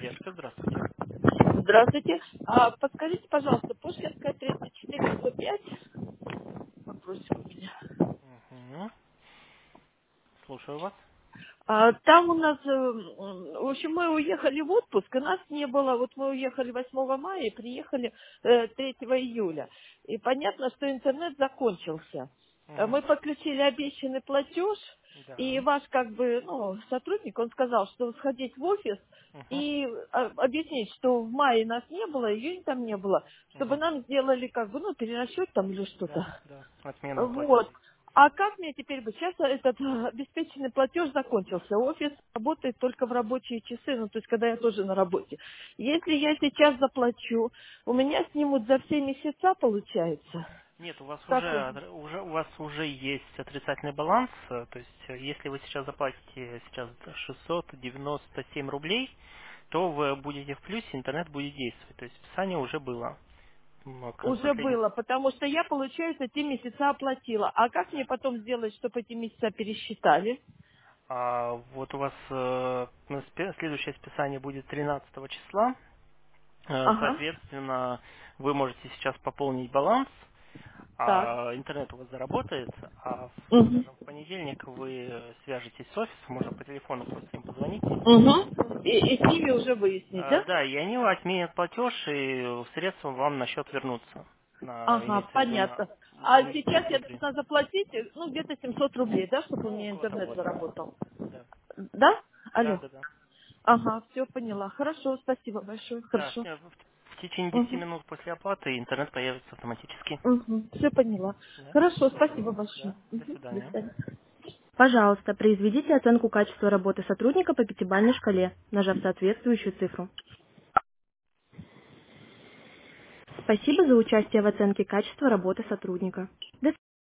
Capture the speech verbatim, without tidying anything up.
Поддержка, здравствуйте. Здравствуйте. А, подскажите, пожалуйста, Пушкинская тридцать четыре сто пять. Вопросик у меня. Мгм. Слушаю вас. А, там у нас, э, м, в общем, мы уехали в отпуск, и нас не было. Вот мы уехали восьмого мая и приехали э, третьего июля. И понятно, что интернет закончился. Э, Мгм. Мы подключили обещанный платеж, и Да. ваш как бы, ну, сотрудник, он сказал, что сходить в офис Мгм. и а, объяснить, что в мае нас не было, июнь там не было, чтобы Мгм. нам сделали как бы, ну, перерасчет там или что-то. Да, да. Отмена Вот. платежей. А как мне теперь быть? Сейчас этот э, обеспеченный платеж закончился. Офис работает только в рабочие часы, ну, то есть, когда я тоже на работе. Если я сейчас заплачу, у меня снимут за все месяца, получается? Нет, у вас Как уже, вы? отр- уже у вас уже есть отрицательный баланс, э, то есть э, если вы сейчас заплатите сейчас шестьсот девяносто семь рублей, то вы будете в плюсе, интернет будет действовать. То есть списание уже было. М, к- Уже Последний. было, потому что я, получается, те месяца оплатила. А как мне потом сделать, чтобы эти месяца пересчитали? А вот у вас э, ну, спе- следующее списание будет тринадцатого числа. Э, Ага. Соответственно, вы можете сейчас пополнить баланс, Так. а интернет у вас заработает, а, в, Угу. скажем, в понедельник вы свяжетесь с офисом, можно по телефону просто им позвонить. Угу. И, и с ними уже выяснить, Э, да? Да, и они отменят платеж, и средства вам на счет вернутся. На, Ага, имеется в виду на понятно. А м, сейчас я внутри. должна заплатить, э, ну, где-то семьсот рублей, да, чтобы у Ну, меня около интернет того, да. заработал? Да, Да? да, Алло. да. Да, Ага, все поняла. Хорошо, спасибо большое. да Хорошо. в, в течение десяти Угу. минут после оплаты интернет появится автоматически. Угу. Все поняла. Да, Хорошо, спасибо большое. да. До Угу. До свидания. свидания. Пожалуйста, произведите оценку качества работы сотрудника по пятибалльной шкале, нажав соответствующую цифру. Спасибо за участие в оценке качества работы сотрудника. До